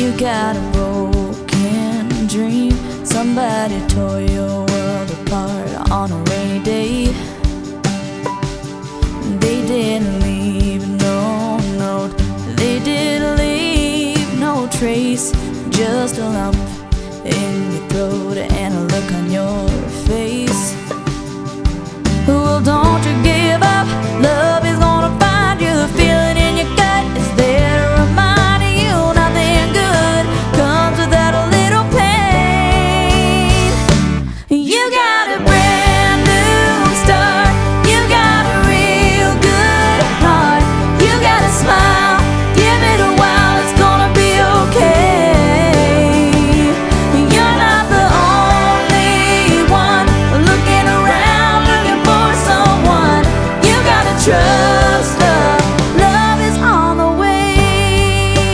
You got a broken dream. Somebody tore your world apart on a rainy day. They didn't leave no note, they didn't leave no trace. Just a lump in your throat and a look on your face. Well, don't you give up, love is gonna find you. The feeling in your gut is there to remind you nothing good comes without a little pain. You got a brand new start, you got a real good heart, you got a smile, give it a while, it's gonna be okay. You're not the only one looking around, looking for someone. You gotta trust love, love is on the way.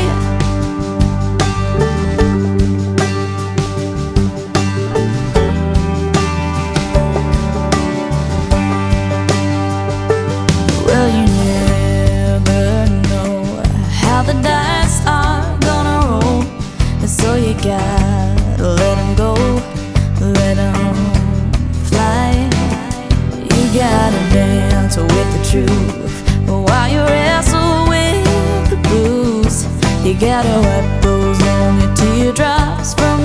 Well, you never know how the dice are gonna roll, and so you gotta let them go, let them fly. You gotta dance with the truth while you wrestle with the blues. You gotta wipe those only teardrops from